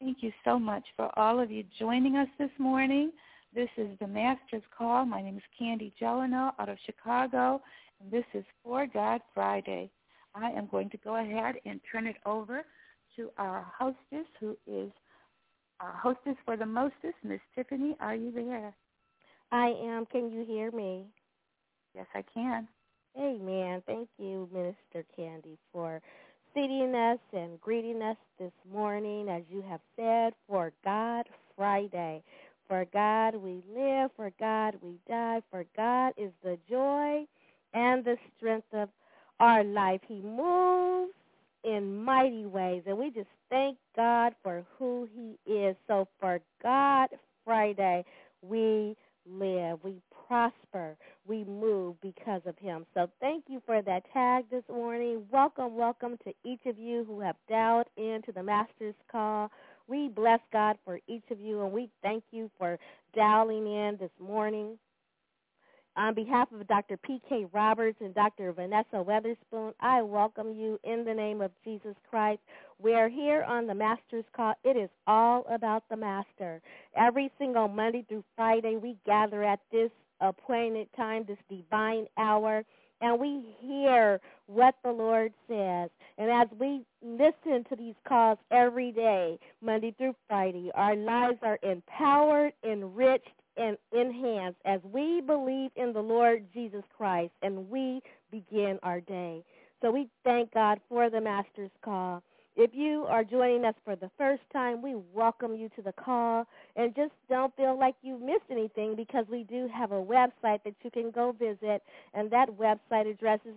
Thank you so much for all of you joining us this morning. This is the Master's Call. My name is Candy Jeleno out of Chicago, and this is For God Friday. I am going to go ahead and turn it over to our hostess, who is our hostess for the mostest, Miss Tiffany. Are you there? I am. Can you hear me? Yes, I can. Amen. Thank you, Minister Candy, for seating us and greeting us this morning. As you have said, For God Friday. For God we live, for God we die, for God is the joy and the strength of our life. He moves in mighty ways, and we just thank God for who He is. So for God Friday, we live, we prosper, we move because of Him. So thank you for that tag this morning. Welcome to each of you who have dialed into the Master's Call. We bless God for each of you, and we thank you for dialing in this morning. On behalf of Dr. P.K. Roberts and Dr. Vanessa Weatherspoon, I welcome you in the name of Jesus Christ. We are here on the Master's Call. It is all about the Master. Every single Monday through Friday, we gather at this appointed time, this divine hour, and we hear what the Lord says. And as we listen to these calls every day, Monday through Friday, our lives are empowered, enriched, and enhanced as we believe in the Lord Jesus Christ and we begin our day. So we thank God for the Master's Call. If you are joining us for the first time, we welcome you to the call, and just don't feel like you missed anything, because we do have a website that you can go visit, and that website address is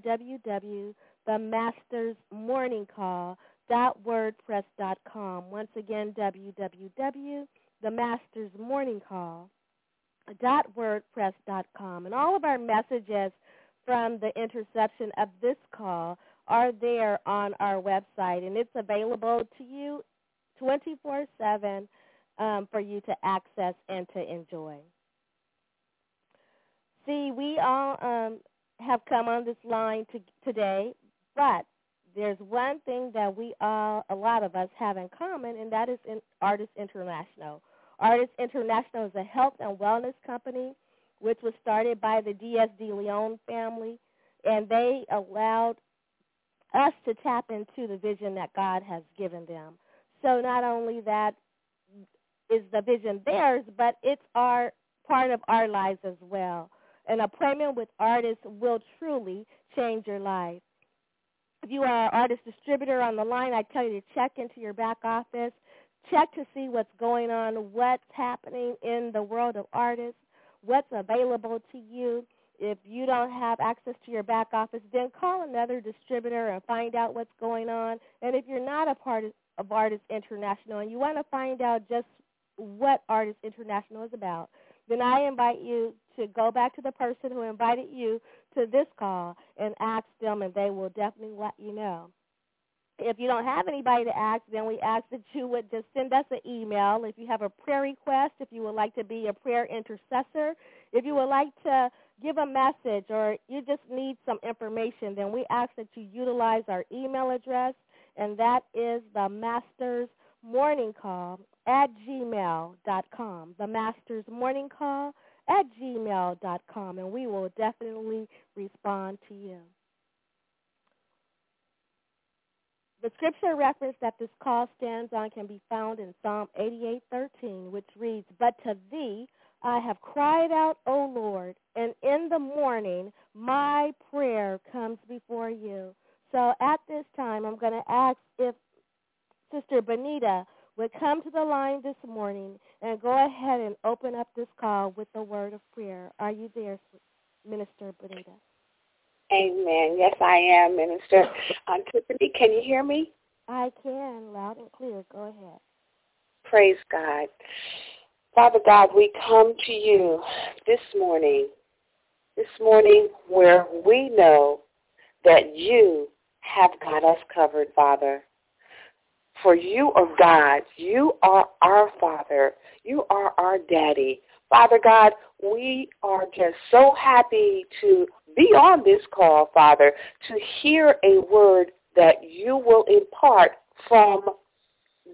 www.themastersmorningcall.wordpress.com. Once again, www.themastersmorningcall.wordpress.com. And all of our messages from the interception of this call are there on our website, and it's available to you 24/7 for you to access and to enjoy. See, we all have come on this line today, but there's one thing that a lot of us have in common, and that is Artists International. Artists International is a health and wellness company which was started by the D.S. de Leon family, and they allowed us to tap into the vision that God has given them. So not only that is the vision theirs, but it's part of our lives as well. An appointment with artists will truly change your life. If you are an artist distributor on the line, I tell you to check into your back office. Check to see what's going on, what's happening in the world of artists, what's available to you. If you don't have access to your back office, then call another distributor and find out what's going on. And if you're not a part of Artists International and you want to find out just what Artists International is about, then I invite you to go back to the person who invited you to this call and ask them, and they will definitely let you know. If you don't have anybody to ask, then we ask that you would just send us an email. If you have a prayer request, if you would like to be a prayer intercessor, if you would like to give a message, or you just need some information, then we ask that you utilize our email address, and that is themastersmorningcall@gmail.com, themastersmorningcall@gmail.com, and we will definitely respond to you. The scripture reference that this call stands on can be found in Psalm 88:13, which reads, "But to thee I have cried out, O Lord, and in the morning my prayer comes before you." So at this time, I'm going to ask if Sister Benita would come to the line this morning and go ahead and open up this call with a word of prayer. Are you there, Minister Benita? Amen. Yes, I am, Minister. Tiffany, can you hear me? I can, loud and clear. Go ahead. Praise God. Father God, we come to you this morning where we know that you have got us covered, Father. For you are God. You are our Father. You are our Daddy. Father God, we are just so happy to be on this call, Father, to hear a word that you will impart from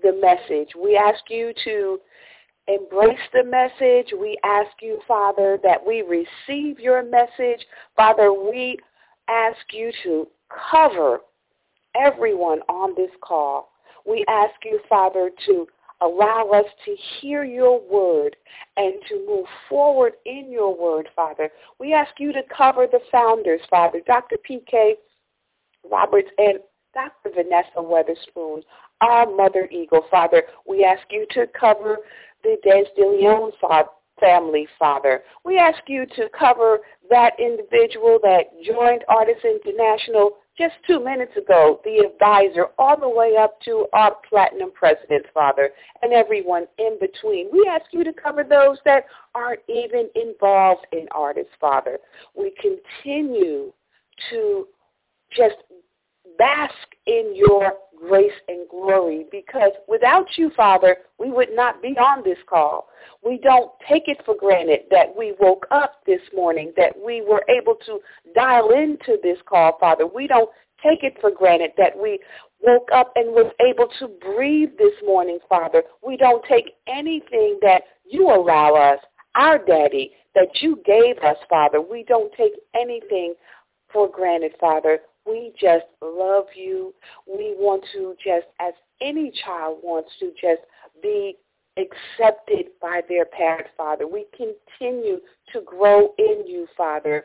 the message. We ask you to embrace the message. We ask you, Father, that we receive your message. Father, we ask you to cover everyone on this call. We ask you, Father, to allow us to hear your word and to move forward in your word, Father. We ask you to cover the founders, Father, Dr. P.K. Roberts and Dr. Vanessa Weatherspoon, our Mother Eagle, Father. We ask you to cover the Des DeLeon family, Father. We ask you to cover that individual that joined Artists International just 2 minutes ago, the advisor, all the way up to our platinum president, Father, and everyone in between. We ask you to cover those that aren't even involved in artists, Father. We continue to just bask in your grace and glory, because without you, Father, we would not be on this call. We don't take it for granted that we woke up this morning, that we were able to dial into this call, Father. We don't take it for granted that we woke up and was able to breathe this morning, Father. We don't take anything that you allow us, our Daddy, that you gave us, Father. We don't take anything for granted, Father. We just love you. We want to just, as any child wants to, just be accepted by their parent, Father. We continue to grow in you, Father.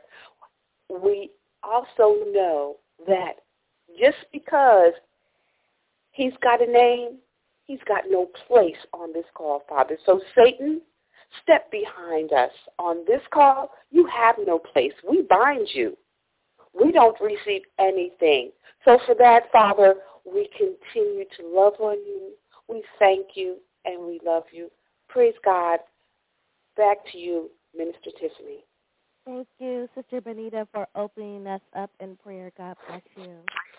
We also know that just because he's got a name, he's got no place on this call, Father. So Satan, step behind us. On this call, you have no place. We bind you. We don't receive anything. So for that, Father, we continue to love on you. We thank you and we love you. Praise God. Back to you, Minister Tiffany. Thank you, Sister Benita, for opening us up in prayer. God bless you.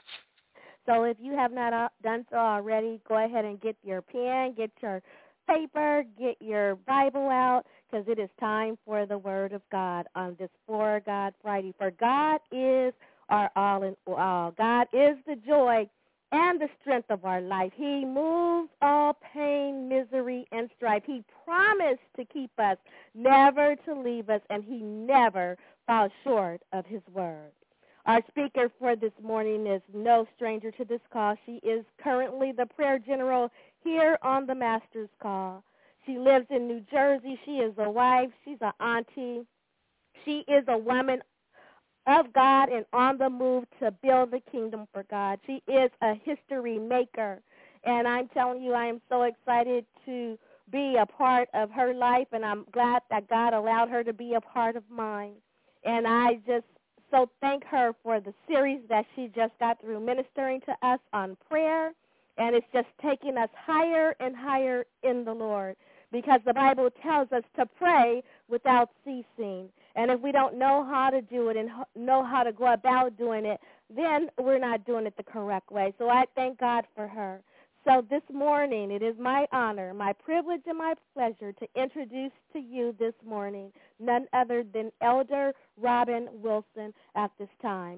So if you have not done so already, go ahead and get your pen, get your paper, get your Bible out, because it is time for the Word of God on this For God Friday. For God is our all in all. God is the joy and the strength of our life. He moves all pain, misery, and strife. He promised to keep us, never to leave us, and he never falls short of his word. Our speaker for this morning is no stranger to this call. She is currently the prayer general here on the Master's Call. She lives in New Jersey. She is a wife. She's an auntie. She is a woman of God and on the move to build the kingdom for God. She is a history maker. And I'm telling you, I am so excited to be a part of her life, and I'm glad that God allowed her to be a part of mine. And I just so thank her for the series that she just got through ministering to us on prayer. And it's just taking us higher and higher in the Lord, because the Bible tells us to pray without ceasing. And if we don't know how to do it and know how to go about doing it, then we're not doing it the correct way. So I thank God for her. So this morning, it is my honor, my privilege, and my pleasure to introduce to you this morning none other than Elder Robin Wilson at this time.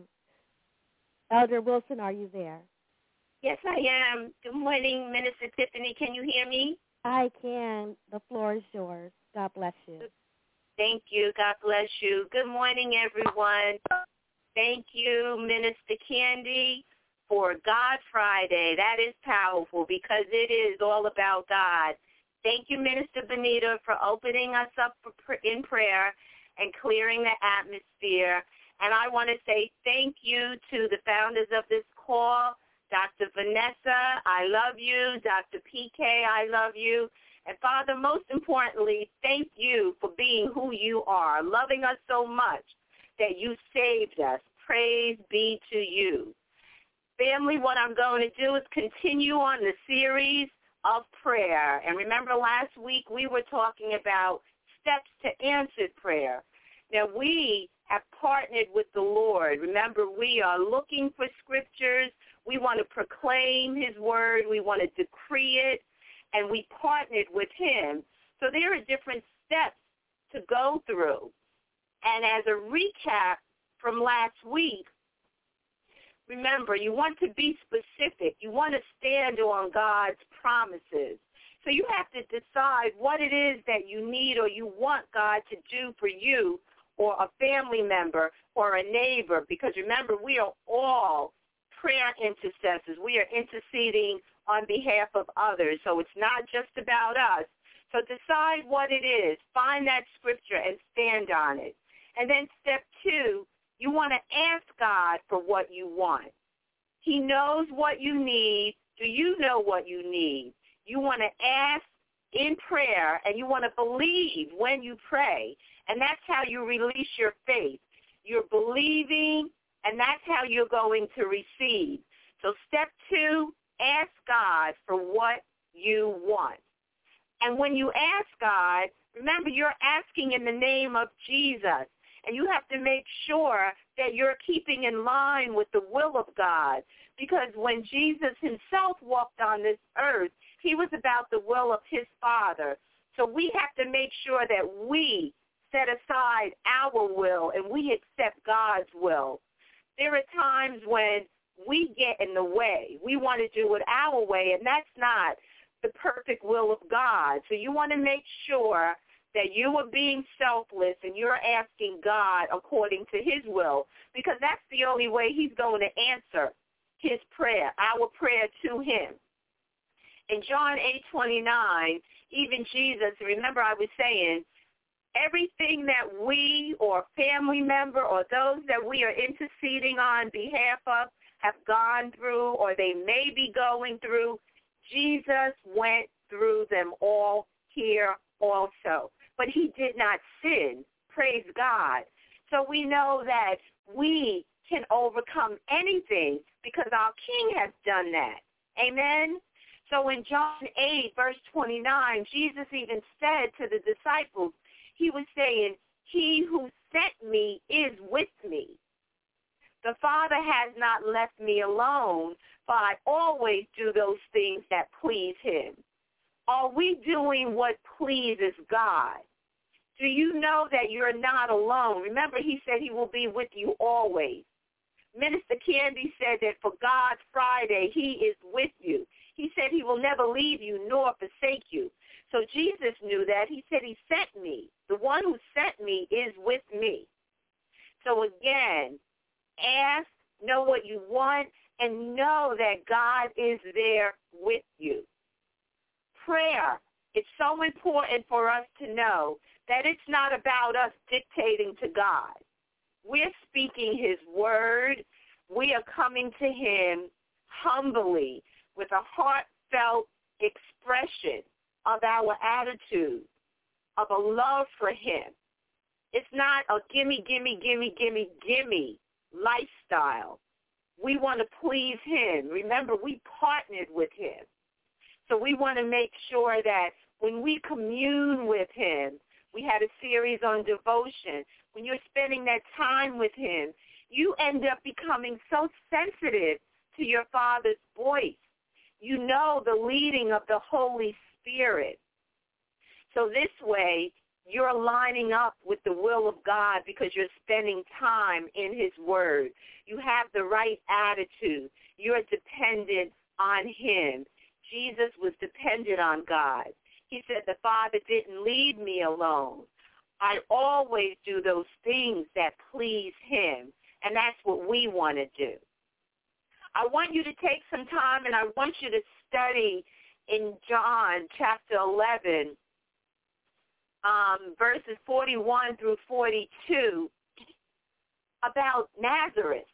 Elder Wilson, are you there? Yes, I am. Good morning, Minister Tiffany. Can you hear me? I can. The floor is yours. God bless you. Thank you. God bless you. Good morning, everyone. Thank you, Minister Candy, for God Friday. That is powerful because it is all about God. Thank you, Minister Benita, for opening us up in prayer and clearing the atmosphere. And I want to say thank you to the founders of this call, Dr. Vanessa, I love you. Dr. PK, I love you. And, Father, most importantly, thank you for being who you are, loving us so much that you saved us. Praise be to you. Family, what I'm going to do is continue on the series of prayer. And remember last week we were talking about steps to answered prayer. Now, we have partnered with the Lord. Remember, we are looking for scriptures. We want to proclaim his word. We want to decree it. And we partnered with him. So there are different steps to go through. And as a recap from last week, remember, you want to be specific. You want to stand on God's promises. So you have to decide what it is that you need or you want God to do for you or a family member or a neighbor, because remember, we are all prayer intercessors. We are interceding on behalf of others. So it's not just about us. So decide what it is. Find that scripture and stand on it. And then step 2, you want to ask God for what you want. He knows what you need. Do you know what you need? You want to ask in prayer, and you want to believe when you pray. And that's how you release your faith. You're believing, and that's how you're going to receive. So step 2, ask God for what you want. And when you ask God, remember, you're asking in the name of Jesus. And you have to make sure that you're keeping in line with the will of God. Because when Jesus himself walked on this earth, he was about the will of his Father. So we have to make sure that we set aside our will and we accept God's will. There are times when we get in the way. We want to do it our way, and that's not the perfect will of God. So you want to make sure that you are being selfless and you're asking God according to his will, because that's the only way he's going to answer his prayer, our prayer to him. In John 8:29, even Jesus, remember I was saying, everything that we or family member or those that we are interceding on behalf of have gone through or they may be going through, Jesus went through them all here also. But he did not sin. Praise God. So we know that we can overcome anything because our King has done that. Amen? So in John 8, verse 29, Jesus even said to the disciples, he was saying, he who sent me is with me. The Father has not left me alone, for I always do those things that please him. Are we doing what pleases God? Do you know that you're not alone? Remember, he said he will be with you always. Minister Candy said that for God's Friday, he is with you. He said he will never leave you nor forsake you. So Jesus knew that. He said he sent me. The one who sent me is with me. So again, ask, know what you want, and know that God is there with you. Prayer, it's so important for us to know that it's not about us dictating to God. We're speaking his word. We are coming to him humbly with a heartfelt expression of our attitude, of a love for him. It's not a gimme, gimme, gimme, gimme, gimme lifestyle. We want to please him. Remember, we partnered with him. So we want to make sure that when we commune with him, we had a series on devotion. When you're spending that time with him, you end up becoming so sensitive to your Father's voice. You know the leading of the Holy Spirit. So this way, you're lining up with the will of God because you're spending time in his word. You have the right attitude. You're dependent on him. Jesus was dependent on God. He said, the Father didn't leave me alone. I always do those things that please him, and that's what we want to do. I want you to take some time, and I want you to study in John chapter 11, verses 41 through 42, about Lazarus.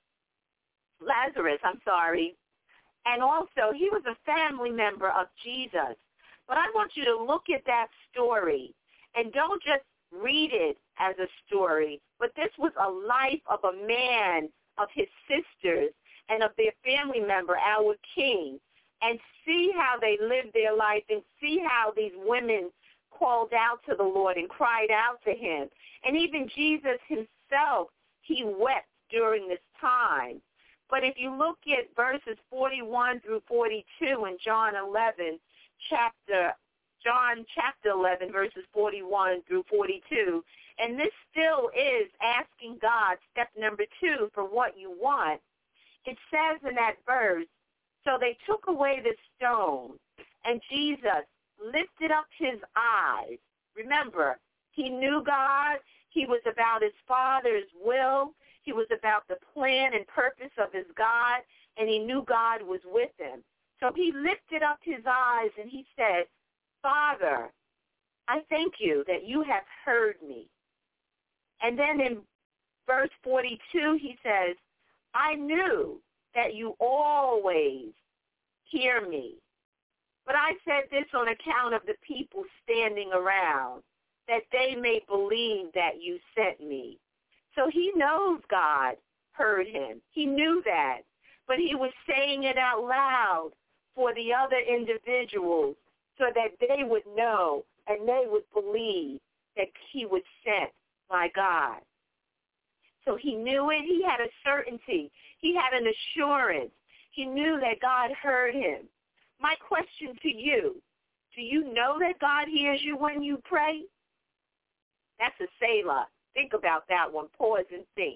And also, he was a family member of Jesus. But I want you to look at that story, and don't just read it as a story, but this was a life of a man, of his sisters, and of their family member, our King, and see how they lived their life and see how these women called out to the Lord and cried out to him. And even Jesus himself, he wept during this time. But if you look at verses 41 through 42 in John chapter 11, verses 41 through 42, and this still is asking God, step number 2, for what you want. it says in that verse, so they took away the stone, and Jesus lifted up his eyes. Remember, he knew God. He was about his Father's will. He was about the plan and purpose of his God, and he knew God was with him. So he lifted up his eyes, and he said, Father, I thank you that you have heard me. And then in verse 42, he says, I knew that you always hear me. But I said this on account of the people standing around, that they may believe that you sent me. So he knows God heard him. He knew that. But he was saying it out loud for the other individuals so that they would know and they would believe that he was sent by God. So he knew it. He had a certainty. He had an assurance. He knew that God heard him. My question to you, do you know that God hears you when you pray? That's a Selah. Think about that one. Pause and think.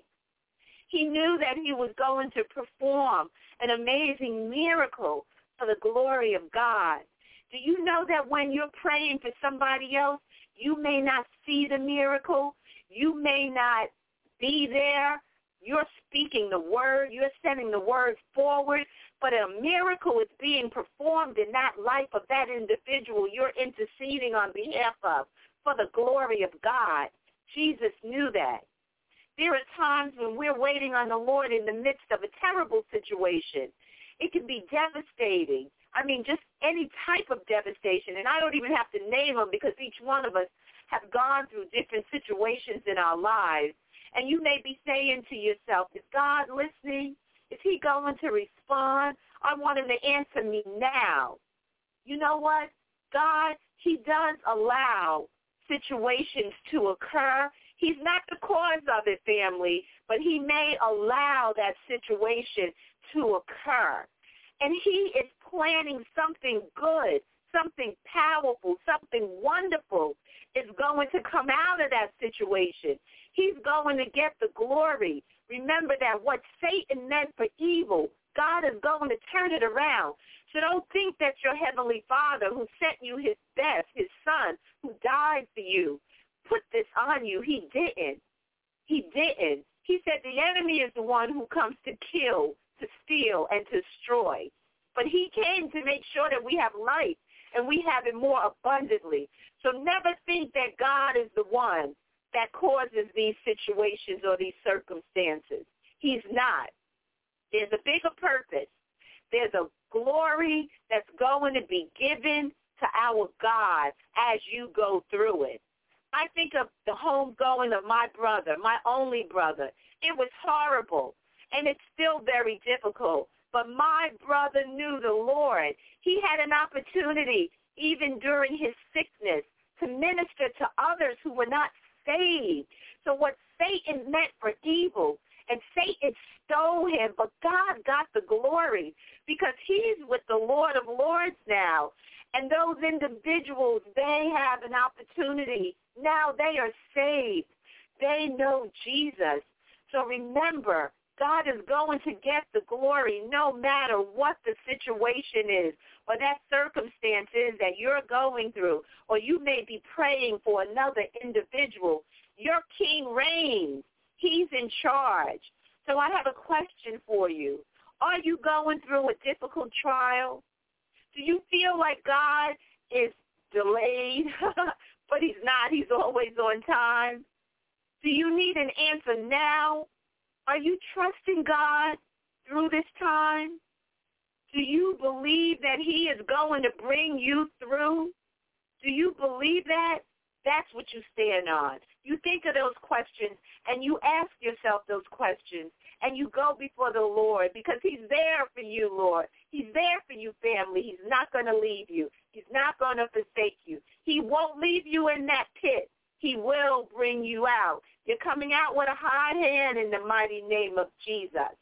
He knew that he was going to perform an amazing miracle for the glory of God. Do you know that when you're praying for somebody else, you may not see the miracle? You may not be there. You're speaking the word. You're sending the word forward. But a miracle is being performed in that life of that individual you're interceding on behalf of for the glory of God. Jesus knew that. There are times when we're waiting on the Lord in the midst of a terrible situation. It can be devastating. I mean, just any type of devastation. And I don't even have to name them because each one of us have gone through different situations in our lives. And you may be saying to yourself, is God listening? Is he going to respond? I want him to answer me now. You know what? God, he does allow situations to occur. He's not the cause of it, family, but he may allow that situation to occur. And he is planning something good, something powerful, something wonderful is going to come out of that situation. He's going to get the glory. Remember that what Satan meant for evil, God is going to turn it around. So don't think that your heavenly Father who sent you his best, his son, who died for you, put this on you. He didn't. He didn't. He said the enemy is the one who comes to kill, to steal, and to destroy. But he came to make sure that we have life and we have it more abundantly. So never think that God is the one that causes these situations or these circumstances. He's not. There's a bigger purpose. There's a glory that's going to be given to our God as you go through it. I think of the homegoing of my brother, my only brother. It was horrible, and it's still very difficult. But my brother knew the Lord. He had an opportunity, even during his sickness, to minister to others who were not saved. So what Satan meant for evil, and Satan stole him, but God got the glory because he's with the Lord of Lords now. And those individuals, they have an opportunity. Now they are saved. They know Jesus. So remember, God is going to get the glory no matter what the situation is or that circumstance is that you're going through, or you may be praying for another individual. Your King reigns. He's in charge. So I have a question for you. Are you going through a difficult trial? Do you feel like God is delayed, but he's not? He's always on time. Do you need an answer now? Are you trusting God through this time? Do you believe that he is going to bring you through? Do you believe that? That's what you stand on. You think of those questions, and you ask yourself those questions, and you go before the Lord because he's there for you, Lord. He's there for you, family. He's not going to leave you. He's not going to forsake you. He won't leave you in that pit. He will bring you out. You're coming out with a high hand in the mighty name of Jesus.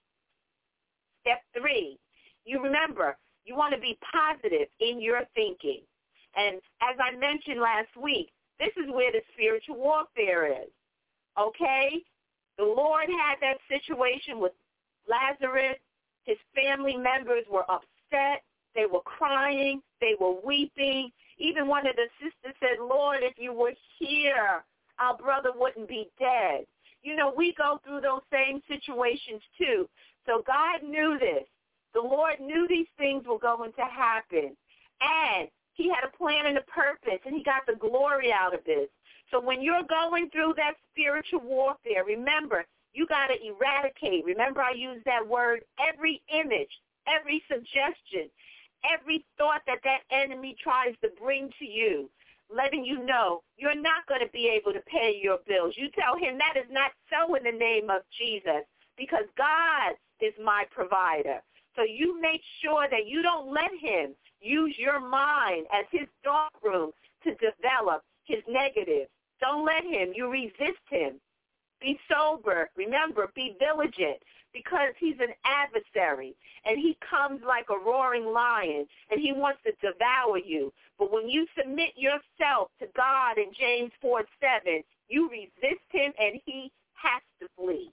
Step 3, you remember, you want to be positive in your thinking. And as I mentioned last week, this is where the spiritual warfare is, okay? The Lord had that situation with Lazarus. His family members were upset. They were crying. They were weeping. Even one of the sisters said, Lord, if you were here, our brother wouldn't be dead. You know, we go through those same situations too. So God knew this. The Lord knew these things were going to happen. And he had a plan and a purpose, and he got the glory out of this. So when you're going through that spiritual warfare, remember, you got to eradicate. Remember, I used that word, every image, every suggestion, every thought that enemy tries to bring to you, letting you know you're not going to be able to pay your bills. You tell him that is not so in the name of Jesus, because God is my provider. So you make sure that you don't let him use your mind as his dark room to develop his negatives. Don't let him. You resist him. Be sober. Remember, be vigilant, because he's an adversary, and he comes like a roaring lion, and he wants to devour you. But when you submit yourself to God in James 4:7, you resist him, and he has to flee.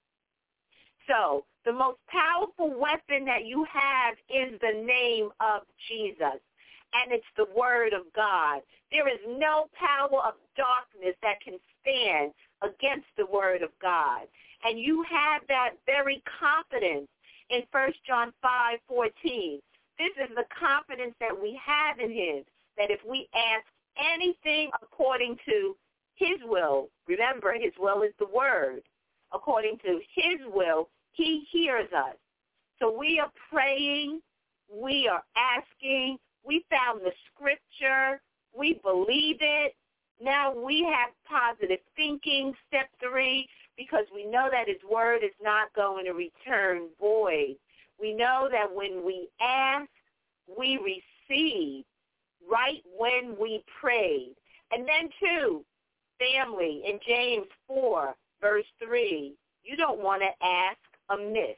So the most powerful weapon that you have is the name of Jesus, and it's the word of God. There is no power of darkness that can stand against the word of God. And you have that very confidence in 1 John 5:14. This is the confidence that we have in him, that if we ask anything according to his will, remember his will is the word, according to his will, he hears us. So we are praying, we are asking, we found the scripture, we believe it. Now we have positive thinking, step 3, because we know that his word is not going to return void. We know that when we ask, we receive right when we prayed. And then, too, family, in James 4, verse 3, you don't want to ask amiss,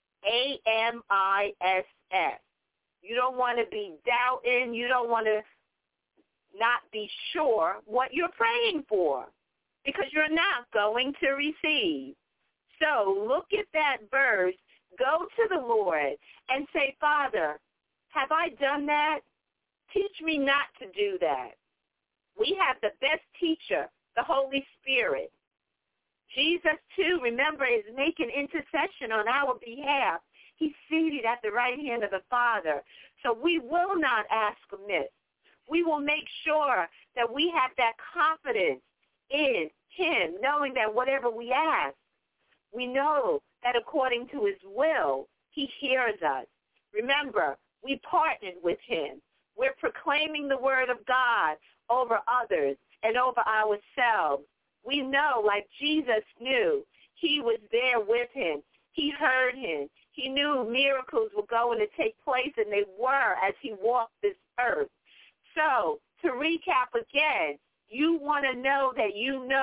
AMISS. You don't want to be doubting. You don't want to not be sure what you're praying for, because you're not going to receive. So look at that verse, go to the Lord and say, Father, have I done that? Teach me not to do that. We have the best teacher, the Holy Spirit. Jesus, too, remember, is making intercession on our behalf. He's seated at the right hand of the Father. So we will not ask amiss. We will make sure that we have that confidence in him, knowing that whatever we ask, we know that according to his will, he hears us. Remember, we partnered with him. We're proclaiming the word of God over others and over ourselves. We know, like Jesus knew, he was there with him. He heard him. He knew miracles were going to take place, and they were as he walked this earth. So, to recap again, you want to know that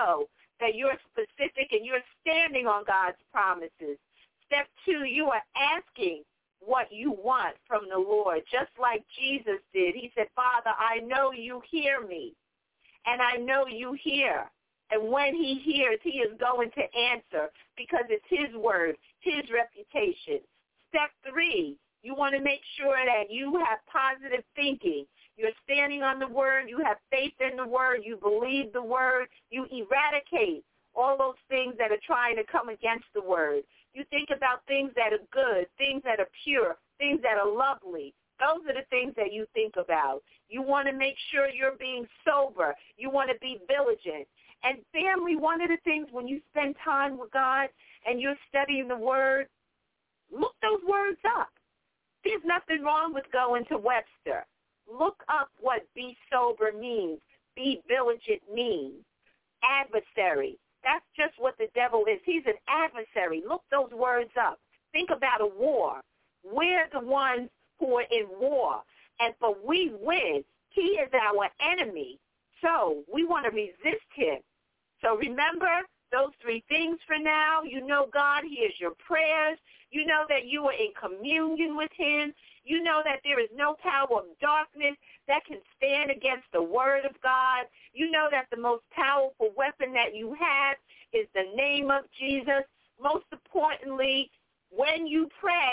you're specific and you're standing on God's promises. Step 2, you are asking what you want from the Lord, just like Jesus did. He said, Father, I know you hear me, and I know you hear. And when he hears, he is going to answer, because it's his word, his reputation. Step 3, you want to make sure that you have positive thinking. You're standing on the word. You have faith in the word. You believe the word. You eradicate all those things that are trying to come against the word. You think about things that are good, things that are pure, things that are lovely. Those are the things that you think about. You want to make sure you're being sober. You want to be vigilant. And family, one of the things when you spend time with God and you're studying the word, look those words up. There's nothing wrong with going to Webster. Look up what be sober means, be vigilant means. Adversary. That's just what the devil is. He's an adversary. Look those words up. Think about a war. We're the ones who are in war. And but we win. He is our enemy. So we want to resist him. So remember those 3 things for now. You know God hears your prayers. You know that you are in communion with him. You know that there is no power of darkness that can stand against the word of God. You know that the most powerful weapon that you have is the name of Jesus. Most importantly, when you pray,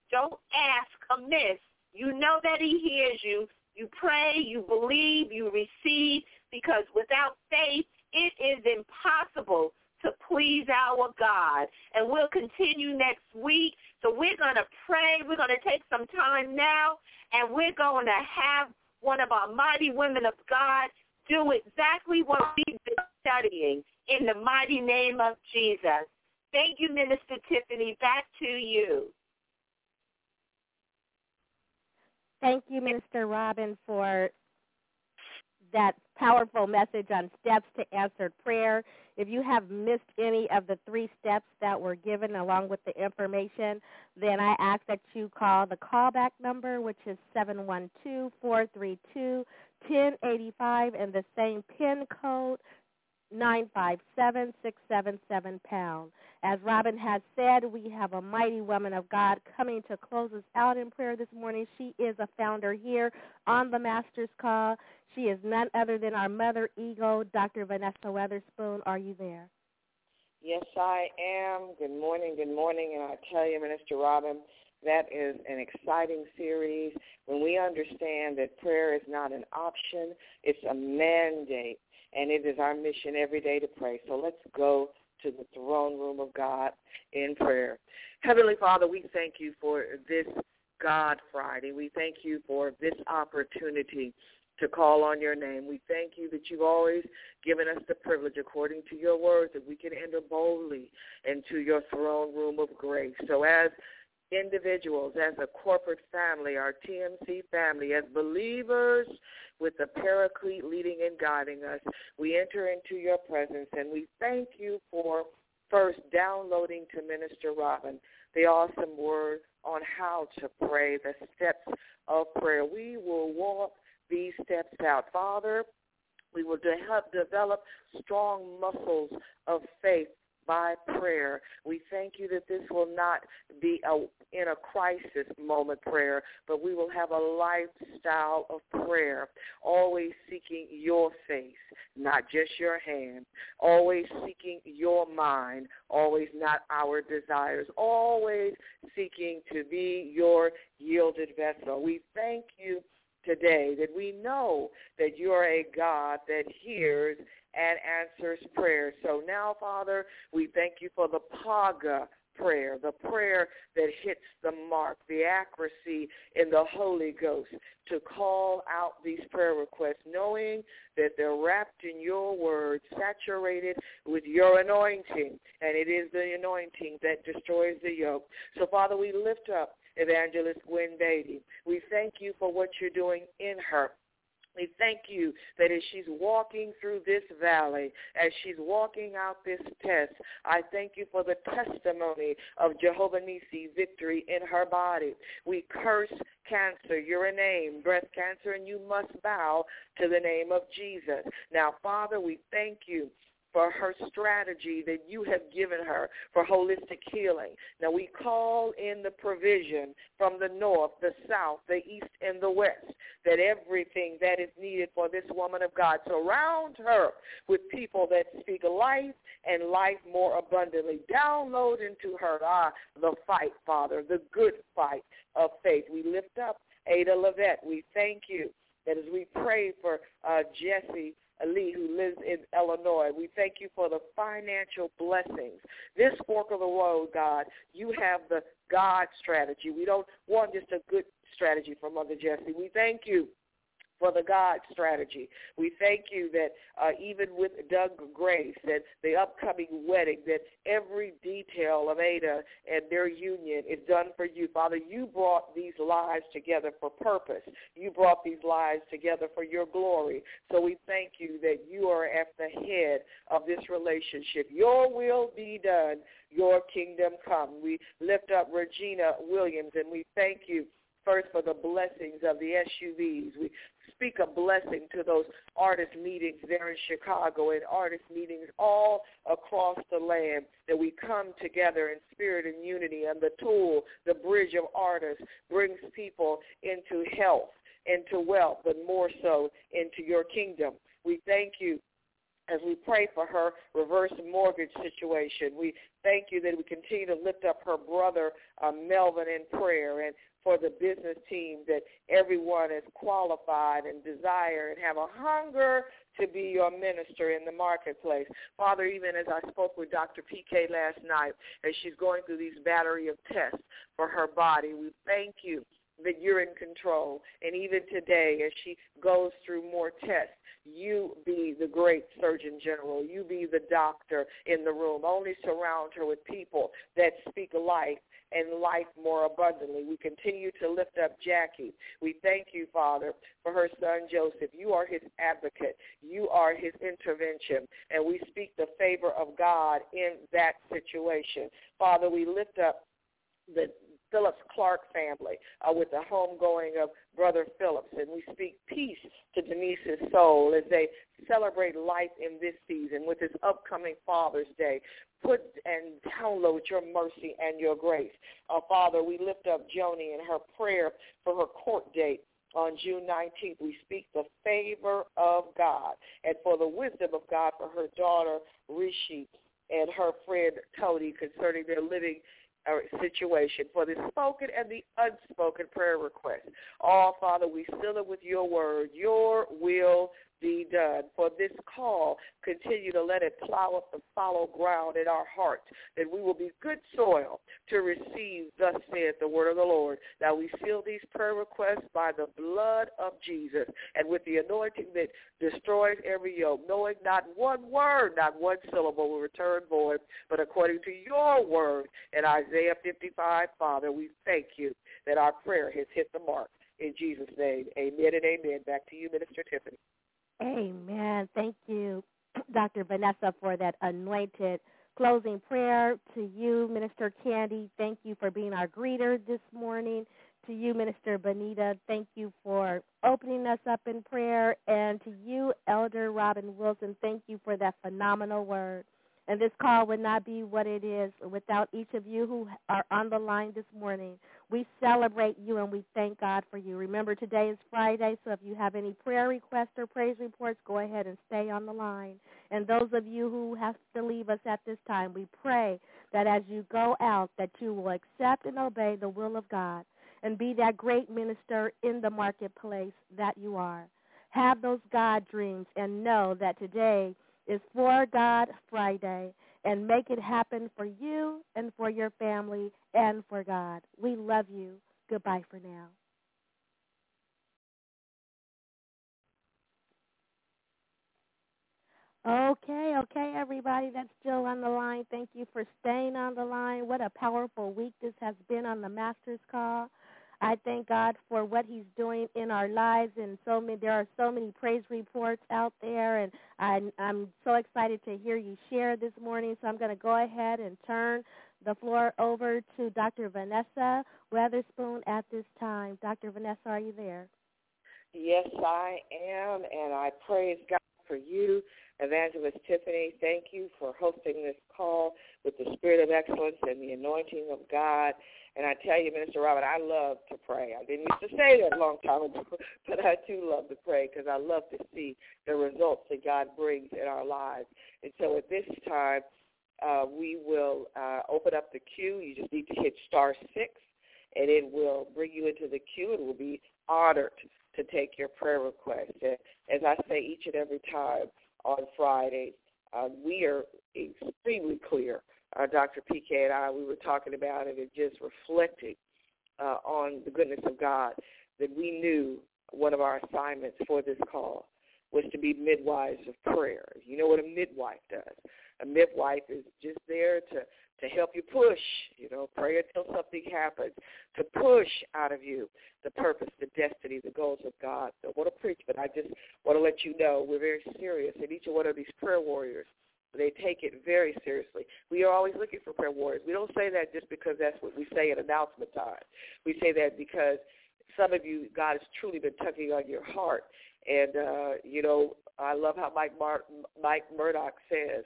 Don't ask amiss. You know that he hears you. You pray, you believe, you receive, because without faith, it is impossible to please our God. And we'll continue next week. So we're going to pray. We're going to take some time now, and we're going to have one of our mighty women of God do exactly what we've been studying in the mighty name of Jesus. Thank you, Minister Tiffany. Back to you. Thank you, Minister Robin, for that powerful message on steps to answered prayer. If you have missed any of the 3 steps that were given along with the information, then I ask that you call the callback number, which is 712-432-1085, and the same PIN code, 957-677#. As Robin has said, we have a mighty woman of God coming to close us out in prayer this morning. She is a founder here on the Master's Call. She is none other than our mother eagle, Dr. Vanessa Weatherspoon. Are you there? Yes, I am. Good morning, and I tell you, Minister Robin, that is an exciting series when we understand that prayer is not an option, it's a mandate. And it is our mission every day to pray. So let's go to the throne room of God in prayer. Heavenly Father, we thank you for this God Friday. We thank you for this opportunity to call on your name. We thank you that you've always given us the privilege, according to your words, that we can enter boldly into your throne room of grace. So as individuals, as a corporate family, our TMC family, as believers with the Paraclete leading and guiding us, we enter into your presence, and we thank you for first downloading to Minister Robin the awesome word on how to pray, the steps of prayer. We will walk these steps out. Father, we will develop strong muscles of faith by prayer. We thank you that this will not be in a crisis moment prayer, but we will have a lifestyle of prayer, always seeking your face, not just your hand, always seeking your mind, always not our desires, always seeking to be your yielded vessel. We thank you today that we know that you're a God that hears and answers prayer. So now, Father, we thank you for the PAGA prayer, the prayer that hits the mark, the accuracy in the Holy Ghost to call out these prayer requests, knowing that they're wrapped in your word, saturated with your anointing, and it is the anointing that destroys the yoke. So, Father, we lift up Evangelist Gwen Beatty. We thank you for what you're doing in her. We thank you that as she's walking through this valley, as she's walking out this test, I thank you for the testimony of Jehovah Nissi victory in her body. We curse cancer. You're a name, breast cancer, and you must bow to the name of Jesus. Now, Father, we thank you for her strategy that you have given her for holistic healing. Now, we call in the provision from the north, the south, the east, and the west, that everything that is needed for this woman of God, surround her with people that speak life and life more abundantly. Download into her the fight, Father, the good fight of faith. We lift up Ada Levette. We thank you that as we pray for Jesse Lee, who lives in Illinois, we thank you for the financial blessings. This fork of the road, God, you have the God strategy. We don't want just a good strategy from Mother Jessie. We thank you for the God strategy. We thank you that even with Doug Grace, that the upcoming wedding, that every detail of Ada and their union is done for you. Father, you brought these lives together for purpose. You brought these lives together for your glory. So we thank you that you are at the head of this relationship. Your will be done. Your kingdom come. We lift up Regina Williams, and we thank you first for the blessings of the SUVs. We speak a blessing to those artist meetings there in Chicago and artist meetings all across the land, that we come together in spirit and unity, and the tool, the bridge of artists, brings people into health, into wealth, but more so into your kingdom. We thank you as we pray for her reverse mortgage situation. We thank you that we continue to lift up her brother, Melvin, in prayer, and for the business team, that everyone is qualified and desire and have a hunger to be your minister in the marketplace. Father, even as I spoke with Dr. PK last night, as she's going through these battery of tests for her body, we thank you that you're in control. And even today, as she goes through more tests, you be the great Surgeon General. You be the doctor in the room. Only surround her with people that speak life and life more abundantly. We continue to lift up Jackie. We thank you, Father, for her son Joseph. You are his advocate. You are his intervention. And we speak the favor of God in that situation. Father, we lift up the Phillips-Clark family with the homegoing of Brother Phillips. And we speak peace to Denise's soul as they celebrate life in this season with this upcoming Father's Day. Put and download your mercy and your grace. Father, we lift up Joni and her prayer for her court date on June 19th. We speak the favor of God and for the wisdom of God for her daughter, Rishi, and her friend, Tony, concerning their living situation, for the spoken and the unspoken prayer request. Oh, Father, we seal it with your word. Your will be done. For this call, continue to let it plow up the fallow ground in our hearts, that we will be good soil to receive, thus saith the word of the Lord. Now we seal these prayer requests by the blood of Jesus and with the anointing that destroys every yoke, knowing not one word, not one syllable will return void, but according to your word in Isaiah 55, Father, we thank you that our prayer has hit the mark. In Jesus' name, amen and amen. Back to you, Minister Tiffany. Amen. Thank you, Dr. Vanessa, for that anointed closing prayer. To you, Minister Candy, thank you for being our greeter this morning. To you, Minister Benita, thank you for opening us up in prayer. And to you, Elder Robin Wilson, thank you for that phenomenal word. And this call would not be what it is without each of you who are on the line this morning. We celebrate you and we thank God for you. Remember, today is Friday, so if you have any prayer requests or praise reports, go ahead and stay on the line. And those of you who have to leave us at this time, we pray that as you go out, that you will accept and obey the will of God and be that great minister in the marketplace that you are. Have those God dreams and know that today is For God Friday, and make it happen for you and for your family and for God. We love you. Goodbye for now. Okay, everybody that's still on the line, thank you for staying on the line. What a powerful week this has been on the Master's Call. I thank God for what he's doing in our lives, and there are so many praise reports out there, and I'm so excited to hear you share this morning. So I'm going to go ahead and turn the floor over to Dr. Vanessa Weatherspoon at this time. Dr. Vanessa, are you there? Yes, I am, and I praise God for you, Evangelist Tiffany. Thank you for hosting this call with the spirit of excellence and the anointing of God. And I tell you, Minister Robert, I love to pray. I didn't used to say that a long time ago, but I do love to pray because I love to see the results that God brings in our lives. And so at this time, we will open up the queue. You just need to hit *6, and it will bring you into the queue, and we'll be honored to take your prayer requests. And as I say each and every time on Fridays, we are extremely clear. Dr. PK and I, we were talking about it and just reflecting on the goodness of God, that we knew one of our assignments for this call was to be midwives of prayer. You know what a midwife does? A midwife is just there to help you push, pray until something happens, to push out of you the purpose, the destiny, the goals of God. So I want to preach, but I just want to let you know we're very serious, and each one of these prayer warriors, they take it very seriously. We are always looking for prayer warriors. We don't say that just because that's what we say at announcement time. We say that because some of you, God has truly been tugging on your heart. And, I love how Mike Murdoch says,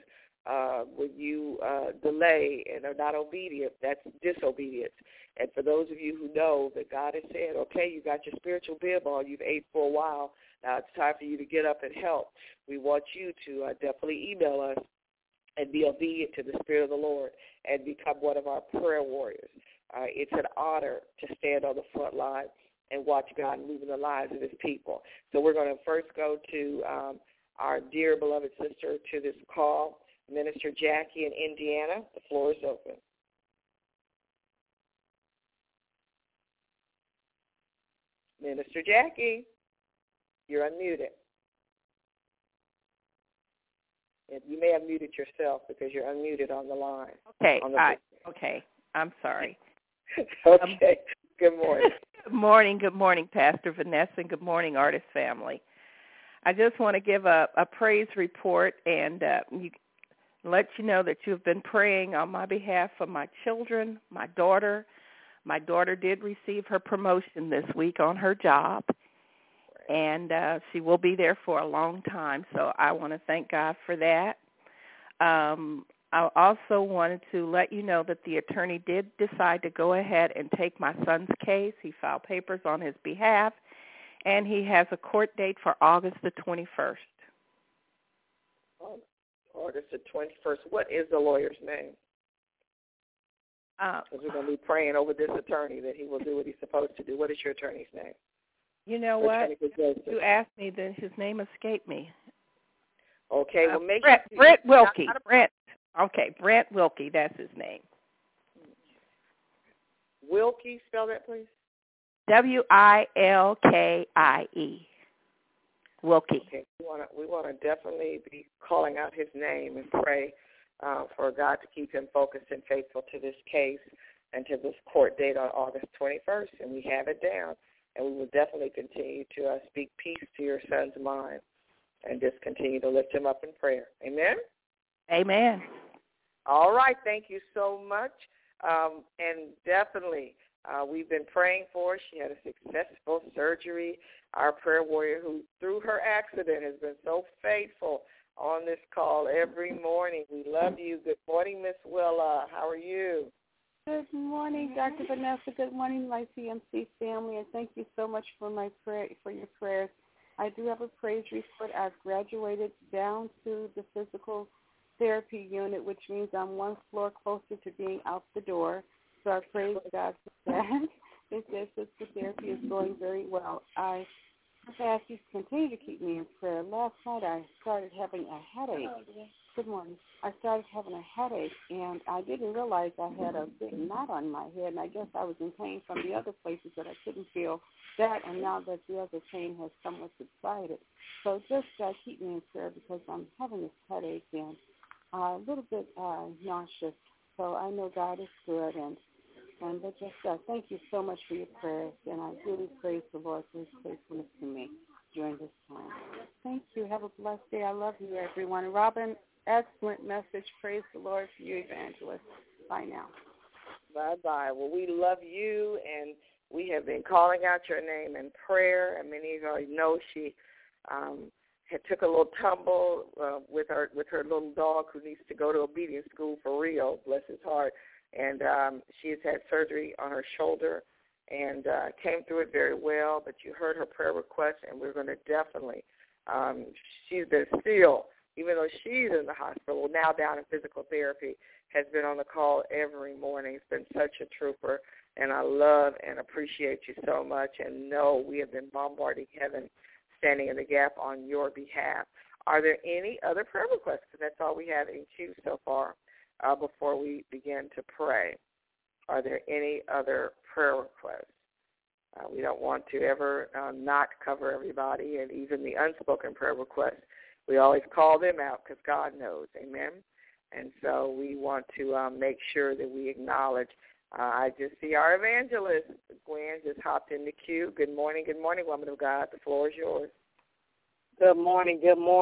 when you delay and are not obedient, that's disobedience. And for those of you who know that God has said, okay, you got your spiritual bib on, you've ate for a while, now it's time for you to get up and help. We want you to definitely email us and be obedient to the Spirit of the Lord and become one of our prayer warriors. It's an honor to stand on the front line and watch God move in the lives of his people. So we're going to first go to our dear beloved sister to this call, Minister Jackie in Indiana. The floor is open. Minister Jackie, you're unmuted. And you may have muted yourself because you're unmuted on the line. Okay, okay. I'm sorry. Okay. Good morning. Good morning, Pastor Vanessa, and good morning, Artist family. I just want to give a praise report and let you know that you've been praying on my behalf for my children, my daughter. My daughter did receive her promotion this week on her job, and she will be there for a long time, so I want to thank God for that. I also wanted to let you know that the attorney did decide to go ahead and take my son's case. He filed papers on his behalf, and he has a court date for August the 21st. August the 21st. What is the lawyer's name? Because we're going to be praying over this attorney that he will do what he's supposed to do. What is your attorney's name? You know what? You asked me, then his name escaped me. Okay, well, make Brent Wilkie. Brent Wilkie, that's his name. Wilkie, spell that, please. Wilkie. Wilkie. Okay, we want to definitely be calling out his name and pray for God to keep him focused and faithful to this case and to this court date on August 21st, and we have it down. And we will definitely continue to speak peace to your son's mind and just continue to lift him up in prayer. Amen? Amen. All right. Thank you so much. And definitely we've been praying for her. She had a successful surgery. Our prayer warrior who, through her accident, has been so faithful on this call every morning. We love you. Good morning, Miss Willa. How are you? Good morning, Dr. Vanessa. Good morning, my CMC family, and thank you so much for your prayers. I do have a praise report. I've graduated down to the physical therapy unit, which means I'm one floor closer to being out the door. So I praise God for that. It says physical therapy is going very well. I ask you to continue to keep me in prayer. Last night I started having a headache. Good morning. I started having a headache, and I didn't realize I had a big knot on my head, and I guess I was in pain from the other places that I couldn't feel that, and now that the other pain has somewhat subsided. So just keep me in prayer because I'm having this headache and a little bit nauseous. So I know God is good, but just thank you so much for your prayers, and I really praise the Lord for his faithfulness to me during this time. Thank you. Have a blessed day. I love you, everyone. Robin, excellent message. Praise the Lord for you, Evangelist. Bye now. Bye-bye. Well, we love you, and we have been calling out your name in prayer. And many of you already know she had took a little tumble with her little dog who needs to go to obedience school for Rio, bless his heart. And she has had surgery on her shoulder and came through it very well. But you heard her prayer request, and we're going to definitely, she's been still, even though she's in the hospital, now down in physical therapy, has been on the call every morning. It's been such a trooper, and I love and appreciate you so much. And know we have been bombarding heaven, standing in the gap on your behalf. Are there any other prayer requests? Because that's all we have in queue so far before we begin to pray. Are there any other prayer requests? We don't want to ever not cover everybody, and even the unspoken prayer requests. We always call them out because God knows, amen? And so we want to make sure that we acknowledge. I just see our evangelist, Gwen, just hopped in the queue. Good morning, woman of God. The floor is yours. Good morning.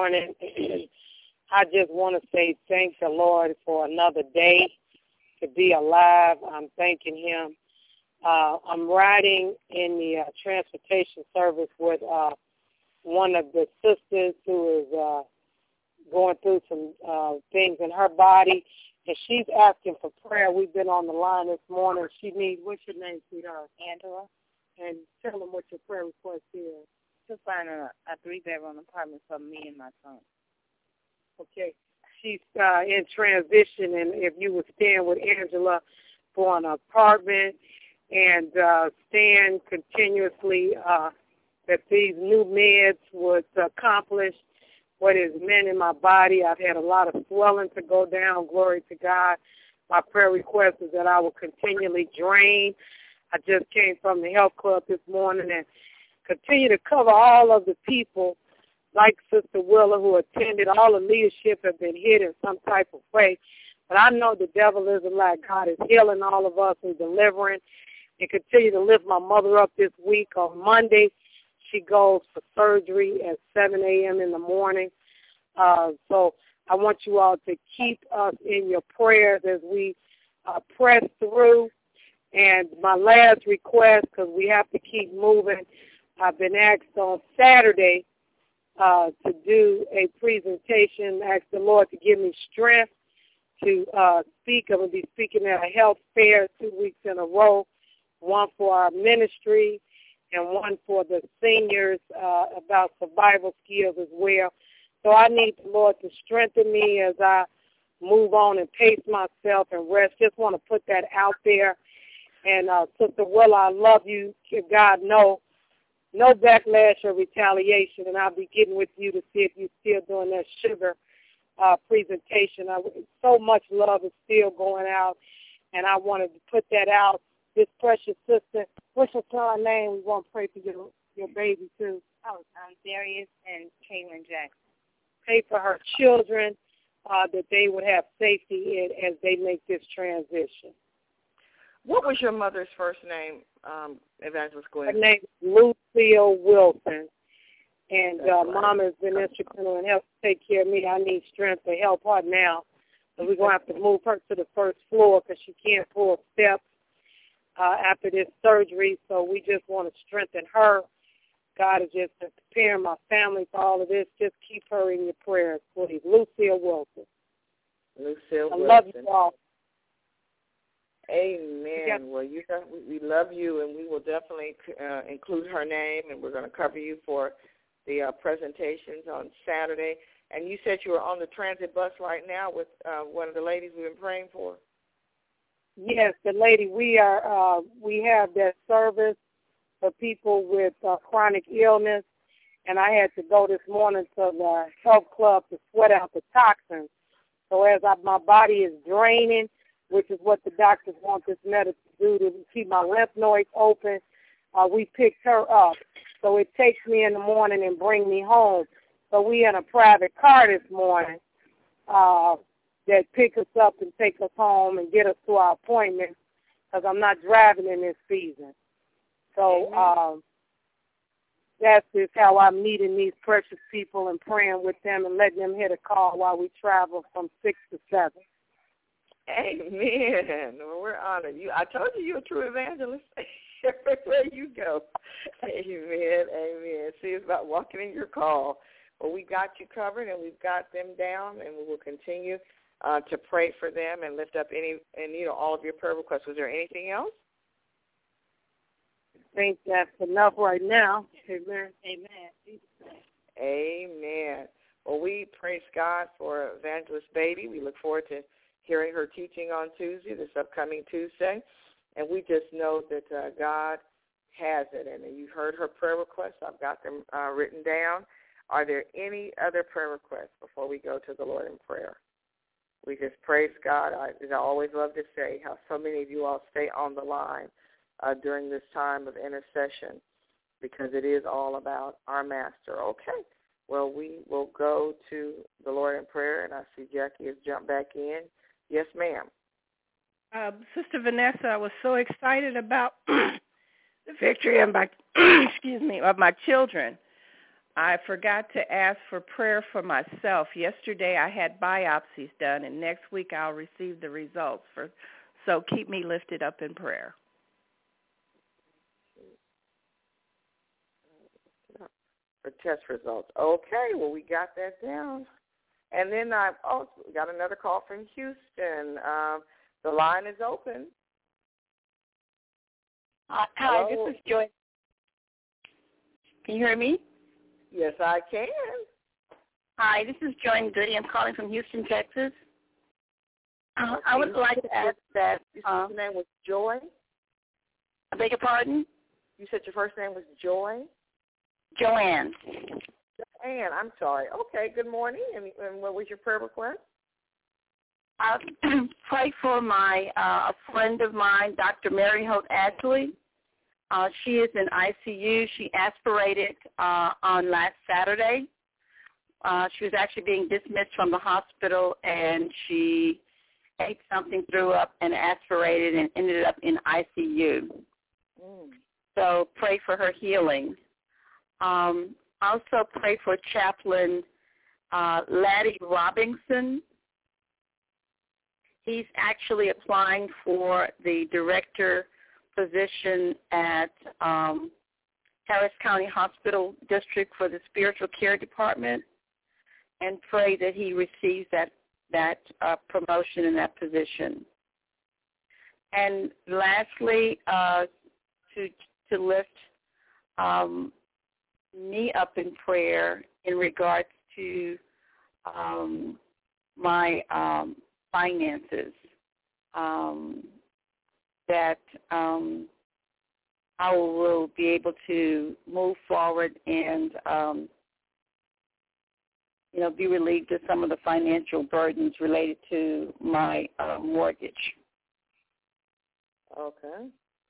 I just want to say thank the Lord for another day to be alive. I'm thanking him. I'm riding in the transportation service with one of the sisters who is going through some things in her body, and she's asking for prayer. We've been on the line this morning. She needs, what's your name, sweetheart? Angela. And tell them what your prayer request is. To find a 3-bedroom apartment for me and my son. Okay. She's in transition, and if you would stand with Angela for an apartment and stand continuously that these new meds would accomplish what is meant in my body. I've had a lot of swelling to go down. Glory to God. My prayer request is that I will continually drain. I just came from the health club this morning and continue to cover all of the people like Sister Willa who attended. All the leadership have been hit in some type of way. But I know the devil isn't like God is healing all of us and delivering, and continue to lift my mother up this week. On Monday, she goes for surgery at 7 a.m. in the morning. So I want you all to keep us in your prayers as we press through. And my last request, because we have to keep moving, I've been asked on Saturday to do a presentation. Ask the Lord to give me strength to speak. I'm going to be speaking at a health fair 2 weeks in a row, one for our ministry and one for the seniors about survival skills as well. So I need the Lord to strengthen me as I move on and pace myself and rest. Just want to put that out there. And Sister Willa, I love you. God, no backlash or retaliation. And I'll be getting with you to see if you're still doing that sugar presentation. So much love is still going out, and I wanted to put that out. This precious sister, what's your son's name? We want to pray for your baby, too. Oh, Darius and Kaylin Jackson. Pray for her children, that they would have safety as they make this transition. What was your mother's first name, Evangelist Gwen? Her name is Lucille Wilson. And Mom has been instrumental in helping take care of me. I need strength to help her now. So we're going to have to move her to the first floor because she can't pull steps after this surgery. So we just want to strengthen her. God is just preparing my family for all of this. Just keep her in your prayers, please. Lucille Wilson. Lucille Wilson. I love you all. Amen. Well, we love you, and we will definitely include her name, and we're going to cover you for the presentations on Saturday. And you said you were on the transit bus right now with one of the ladies we've been praying for. Yes, the lady. We have that service for people with chronic illness, and I had to go this morning to the health club to sweat out the toxins. So as my body is draining, which is what the doctors want this medicine to do, to keep my lymph nodes open, we picked her up. So it takes me in the morning and bring me home. So we in a private car this morning that pick us up and take us home and get us to our appointment because I'm not driving in this season. So that's just how I'm meeting these precious people and praying with them and letting them hit a call while we travel from 6 to 7. Amen. Well, we're honored. I told you you're a true evangelist. Everywhere you go. Amen. Amen. See, it's about walking in your call. Well, we got you covered, and we've got them down, and we will continue to pray for them and lift up all of your prayer requests. Was there anything else? I think that's enough right now. Amen. Amen. Amen. Well, we praise God for Evangelist Baby. We look forward to hearing her teaching on Tuesday, this upcoming Tuesday. And we just know that God has it. And you've heard her prayer requests. I've got them written down. Are there any other prayer requests before we go to the Lord in prayer? We just praise God. As I always love to say, how so many of you all stay on the line during this time of intercession because it is all about our Master. Okay. Well, we will go to the Lord in prayer, and I see Jackie has jumped back in. Yes, ma'am. Sister Vanessa, I was so excited about the victory of my, of my children. I forgot to ask for prayer for myself. Yesterday I had biopsies done, and next week I'll receive the results. So keep me lifted up in prayer. For test results. Okay, well, we got that down. And then I've also got another call from Houston. The line is open. Hi, this is Joy. Can you hear me? Yes, I can. Hi, this is Joy Goody. I'm calling from Houston, Texas. I would like to ask that. You said your name was Joy? I beg your pardon? You said your first name was Joy? Joanne. Joanne, I'm sorry. Okay, good morning. And what was your prayer request? Pray for a friend of mine, Dr. Mary Holt Ashley. She is in ICU. She aspirated on last Saturday. She was actually being dismissed from the hospital, and she ate something, threw up, and aspirated and ended up in ICU. So pray for her healing. Also pray for Chaplain Laddie Robinson. He's actually applying for the director position at Harris County Hospital District for the Spiritual Care Department, and pray that he receives that promotion in that position. And lastly, to lift me up in prayer in regards to my finances, that I will be able to move forward and be relieved of some of the financial burdens related to my mortgage. Okay.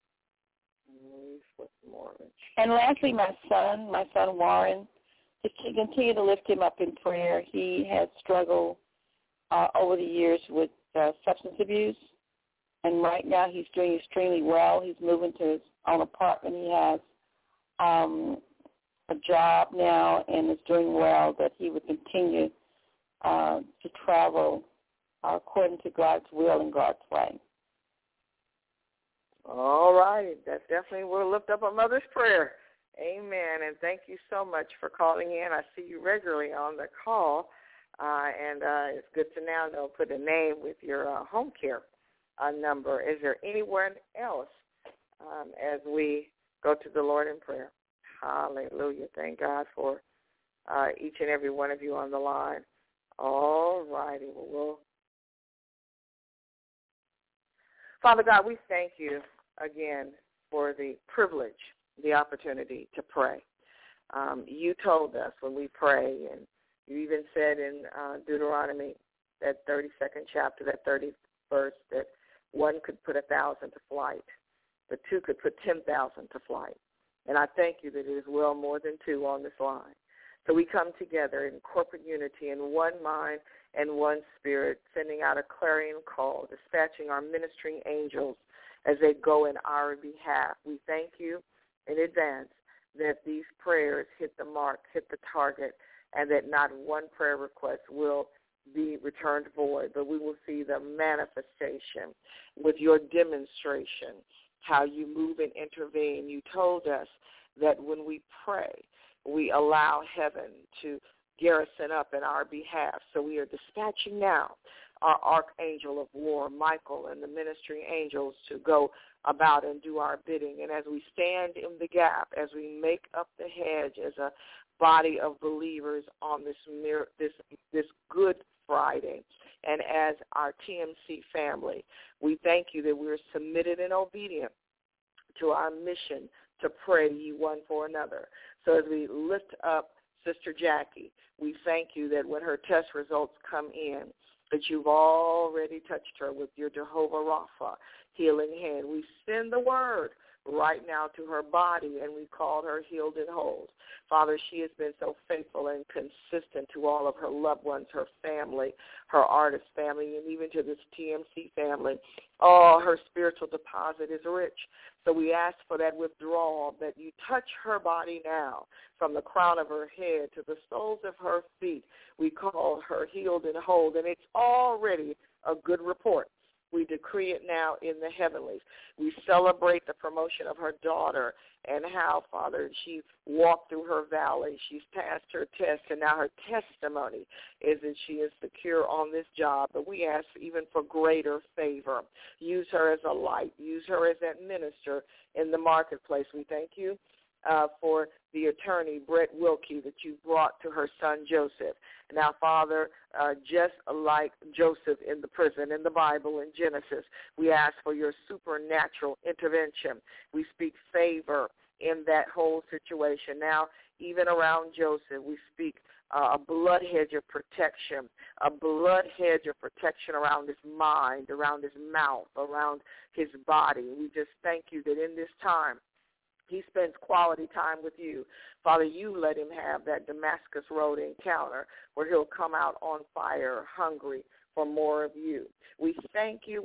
Mortgage. And lastly, my son Warren, to continue to lift him up in prayer. He has struggled over the years with substance abuse, and right now he's doing extremely well. He's moving to his own apartment. He has a job now and is doing well, that he would continue to travel according to God's will and God's way. All right. That definitely will lift up a mother's prayer. Amen. And thank you so much for calling in. I see you regularly on the call, and it's good to now know, put a name with your home care number. Is there anyone else as we go to the Lord in prayer? Hallelujah. Thank God for each and every one of you on the line. All righty. Well, Father God, we thank you again for the privilege, the opportunity to pray. You told us when we pray, and you even said in Deuteronomy, that 32nd chapter, that 30th verse, that one could put 1,000 to flight, but two could put 10,000 to flight. And I thank you that it is well more than two on this line. So we come together in corporate unity, in one mind and one spirit, sending out a clarion call, dispatching our ministering angels as they go in our behalf. We thank you in advance that these prayers hit the mark, hit the target, and that not one prayer request will be returned void, but we will see the manifestation with your demonstration, how you move and intervene. You told us that when we pray, we allow heaven to garrison up in our behalf. So we are dispatching now our archangel of war, Michael, and the ministering angels to go about and do our bidding. And as we stand in the gap, as we make up the hedge as a body of believers on this Good Friday, and as our TMC family, we thank you that we're submitted and obedient to our mission to pray ye one for another. So as we lift up Sister Jackie, we thank you that when her test results come in, that you've already touched her with your Jehovah Rapha healing hand. We send the word right now to her body, and we call her healed and whole. Father, she has been so faithful and consistent to all of her loved ones, her family, her artist family, and even to this TMC family. Oh, her spiritual deposit is rich. So we ask for that withdrawal, that you touch her body now from the crown of her head to the soles of her feet. We call her healed and whole, and it's already a good report. We decree it now in the heavenlies. We celebrate the promotion of her daughter and how, Father, she walked through her valley. She's passed her test, and now her testimony is that she is secure on this job. But we ask even for greater favor. Use her as a light. Use her as that minister in the marketplace. We thank you for the attorney, Brett Wilkie, that you brought to her son Joseph. Now, Father, just like Joseph in the prison in the Bible in Genesis, we ask for your supernatural intervention. We speak favor in that whole situation. Now, even around Joseph, we speak a blood hedge of protection, around his mind, around his mouth, around his body. We just thank you that in this time, he spends quality time with you. Father, you let him have that Damascus Road encounter where he'll come out on fire, hungry for more of you. We thank you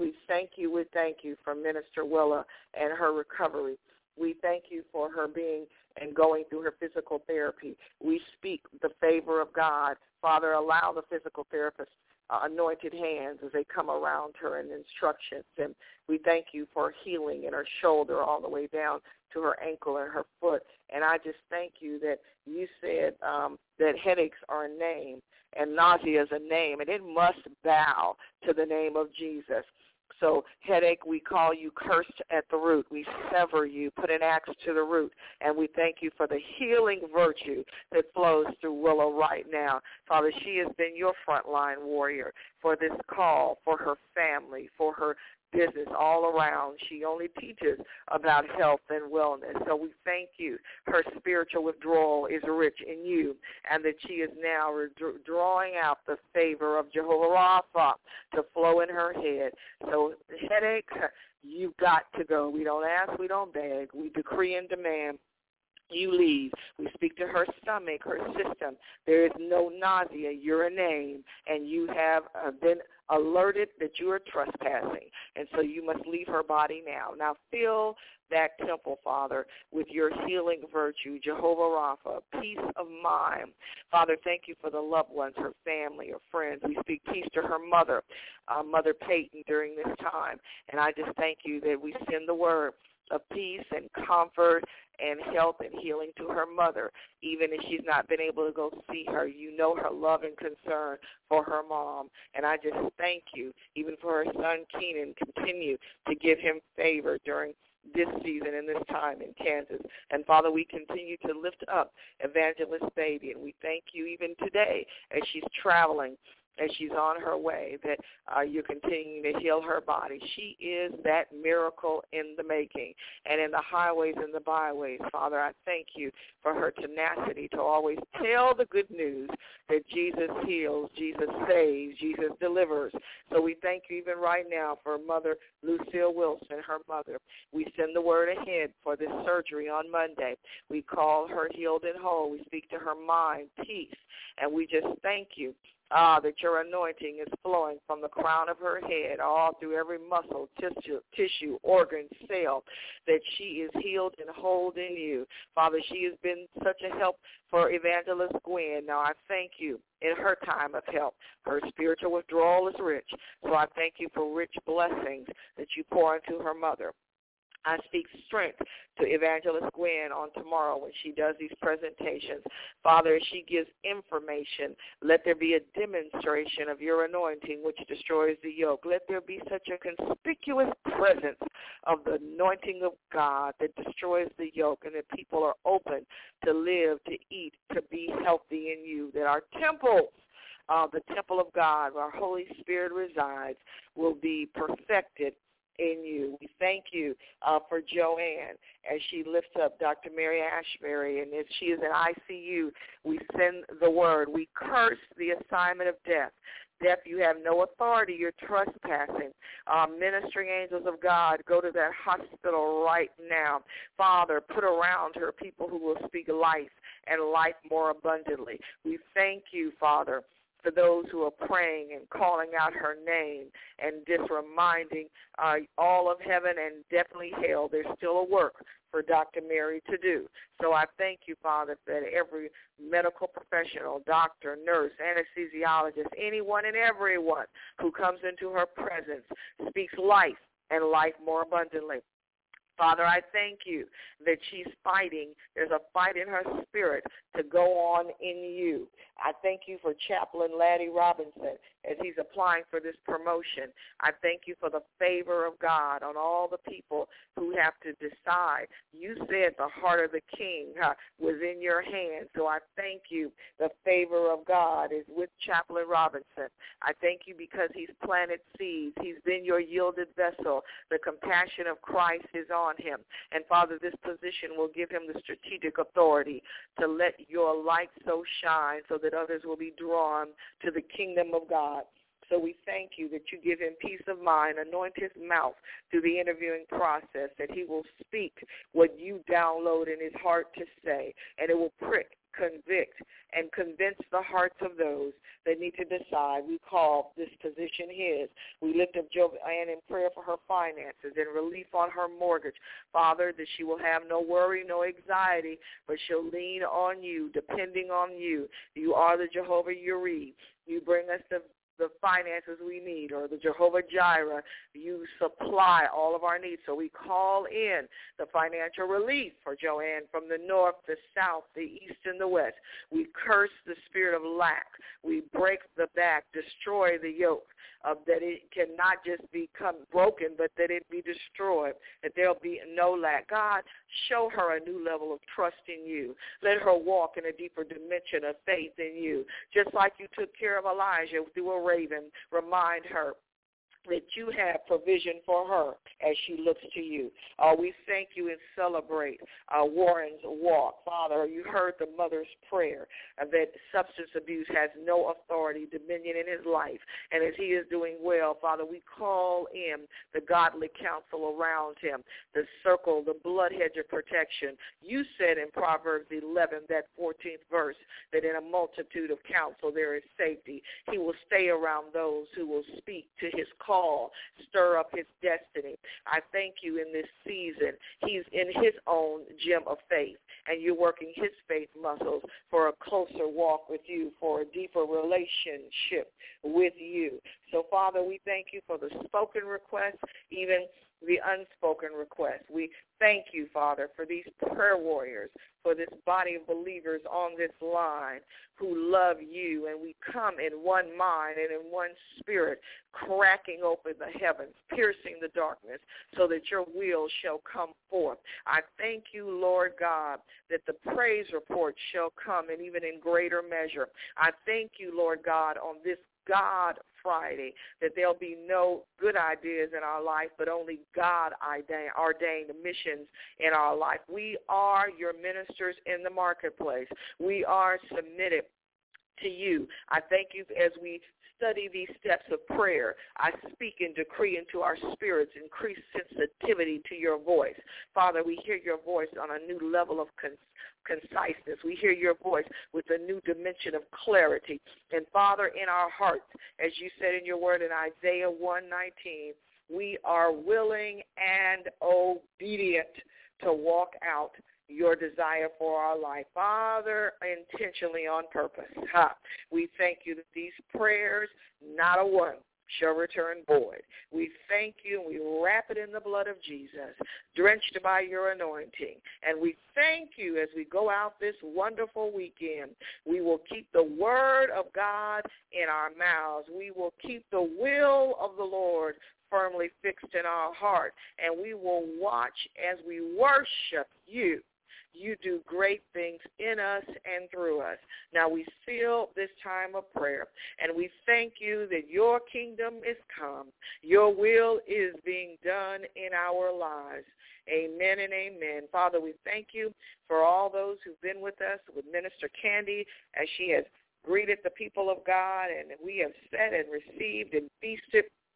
for Minister Willa and her recovery. We thank you for her being and going through her physical therapy. We speak the favor of God. Father, allow the physical therapist anointed hands as they come around her and instructions. And we thank you for healing in her shoulder all the way down to her ankle and her foot. And I just thank you that you said that headaches are a name and nausea is a name, and it must bow to the name of Jesus. So headache, we call you cursed at the root. We sever you, put an axe to the root, and we thank you for the healing virtue that flows through Willow right now. Father, she has been your frontline warrior for this call, for her family, for her business all around. She only teaches about health and wellness. So we thank you. Her spiritual withdrawal is rich in you, and that she is now drawing out the favor of Jehovah Rapha to flow in her head. So headache, you've got to go. We don't ask, we don't beg. We decree and demand you leave. We speak to her stomach, her system. There is no nausea. You're a name, and you have been alerted that you are trespassing, and so you must leave her body now. Now fill that temple, Father, with your healing virtue, Jehovah Rapha, peace of mind. Father, thank you for the loved ones, her family, her friends. We speak peace to her mother, Mother Peyton, during this time, and I just thank you that we send the word of peace and comfort and health and healing to her mother, even if she's not been able to go see her. You know her love and concern for her mom, and I just thank you, even for her son Keenan. Continue to give him favor during this season and this time in Kansas. And, Father, we continue to lift up Evangelist Baby, and we thank you even today as she's traveling, as she's on her way, that you're continuing to heal her body. She is that miracle in the making. And in the highways and the byways, Father, I thank you for her tenacity to always tell the good news that Jesus heals, Jesus saves, Jesus delivers. So we thank you even right now for Mother Lucille Wilson, her mother. We send the word ahead for this surgery on Monday. We call her healed and whole. We speak to her mind, peace, and we just thank you that your anointing is flowing from the crown of her head all through every muscle, tissue, organ, cell, that she is healed and whole in you. Father, she has been such a help for Evangelist Gwen. Now I thank you in her time of help. Her spiritual withdrawal is rich. So I thank you for rich blessings that you pour into her mother. I speak strength to Evangelist Gwen on tomorrow when she does these presentations. Father, as she gives information, let there be a demonstration of your anointing which destroys the yoke. Let there be such a conspicuous presence of the anointing of God that destroys the yoke, and that people are open to live, to eat, to be healthy in you, that our temples, the temple of God, where our Holy Spirit resides, will be perfected in you. We thank you for Joanne as she lifts up Dr. Mary Ashbury, and as she is in ICU, we send the word. We curse the assignment of death. Death, you have no authority. You're trespassing. Ministering angels of God, go to that hospital right now. Father, put around her people who will speak life and life more abundantly. We thank you, Father, for those who are praying and calling out her name and just reminding all of heaven and definitely hell there's still a work for Dr. Mary to do. So I thank you, Father, that every medical professional, doctor, nurse, anesthesiologist, anyone and everyone who comes into her presence speaks life and life more abundantly. Father, I thank you that she's fighting. There's a fight in her spirit to go on in you. I thank you for Chaplain Laddie Robinson as he's applying for this promotion. I thank you for the favor of God on all the people who have to decide. You said the heart of the king was in your hand, so I thank you. The favor of God is with Chaplain Robinson. I thank you because he's planted seeds. He's been your yielded vessel. The compassion of Christ is on him. And, Father, this position will give him the strategic authority to let your light so shine so that others will be drawn to the kingdom of God. So we thank you that you give him peace of mind, anoint his mouth through the interviewing process, that he will speak what you download in his heart to say, and it will prick, convict, and convince the hearts of those that need to decide. We call this position his. We lift up Joanne in prayer for her finances and relief on her mortgage. Father, that she will have no worry, no anxiety, but she'll lean on you, depending on you. You are the Jehovah Yireh. You bring us the finances we need, or the Jehovah Jireh. You supply all of our needs. So we call in the financial relief for Joanne from the north, the south, the east, and the west. We curse the spirit of lack. We break the back, destroy the yoke, that it cannot just become broken, but that it be destroyed, that there'll be no lack. God, show her a new level of trust in you. Let her walk in a deeper dimension of faith in you. Just like you took care of Elijah through a raven, remind her that you have provision for her as she looks to you. We thank you and celebrate Warren's walk. Father, you heard the mother's prayer that substance abuse has no authority, dominion in his life. And as he is doing well, Father, we call in the godly counsel around him, the circle, the blood hedge of protection. You said in Proverbs 11, that 14th verse, that in a multitude of counsel there is safety. He will stay around those who will speak to his call, stir up his destiny. I thank you in this season. He's in his own gym of faith, and you're working his faith muscles for a closer walk with you, for a deeper relationship with you. So, Father, we thank you for the spoken requests, even the unspoken requests. We thank you, Father, for these prayer warriors, for this body of believers on this line who love you, and we come in one mind and in one spirit, cracking open the heavens, piercing the darkness, so that your will shall come forth. I thank you, Lord God, that the praise report shall come, and even in greater measure. I thank you, Lord God, on this God Friday, that there'll be no good ideas in our life, but only God-ordained missions in our life. We are your ministers in the marketplace. We are submitted to you. I thank you as we study these steps of prayer. I speak and decree into our spirits increased sensitivity to your voice. Father, we hear your voice on a new level of conciseness. We hear your voice with a new dimension of clarity. And Father, in our hearts, as you said in your word in Isaiah 1:19, we are willing and obedient to walk out your desire for our life. Father, intentionally on purpose. We thank you that these prayers, not a one, shall return void. We thank you, and we wrap it in the blood of Jesus, drenched by your anointing. And we thank you as we go out this wonderful weekend. We will keep the word of God in our mouths. We will keep the will of the Lord firmly fixed in our heart. And we will watch as we worship you. You do great things in us and through us. Now we seal this time of prayer, and we thank you that your kingdom is come. Your will is being done in our lives. Amen and amen. Father, we thank you for all those who've been with us, with Minister Candy, as she has greeted the people of God, and we have sat and received and feasted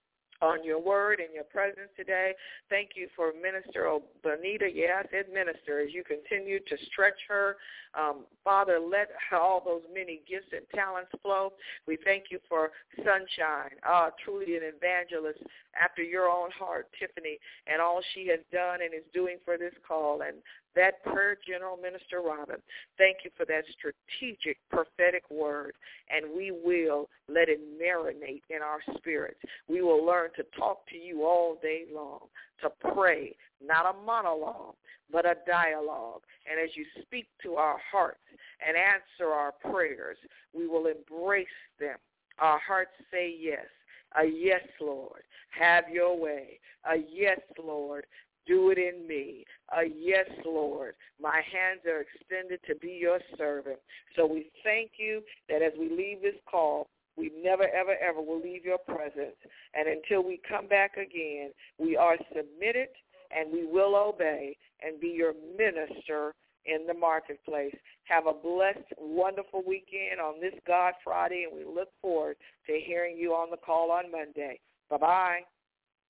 on your word and your presence today. Thank you for Minister Bonita. Yeah, I said minister, as you continue to stretch her. Father, let all those many gifts and talents flow. We thank you for Sunshine, truly an evangelist after your own heart, Tiffany, and all she has done and is doing for this call, and that prayer general, Minister Robin. Thank you for that strategic, prophetic word, and we will let it marinate in our spirits. We will learn to talk to you all day long, to pray, not a monologue, but a dialogue. And as you speak to our hearts and answer our prayers, we will embrace them. Our hearts say yes. A yes, Lord. Have your way. A yes, Lord. Do it in me. A yes, Lord. My hands are extended to be your servant. So we thank you that as we leave this call, we never, ever, ever will leave your presence. And until we come back again, we are submitted and we will obey and be your minister in the marketplace. Have a blessed, wonderful weekend on this God Friday, and we look forward to hearing you on the call on Monday. Bye-bye.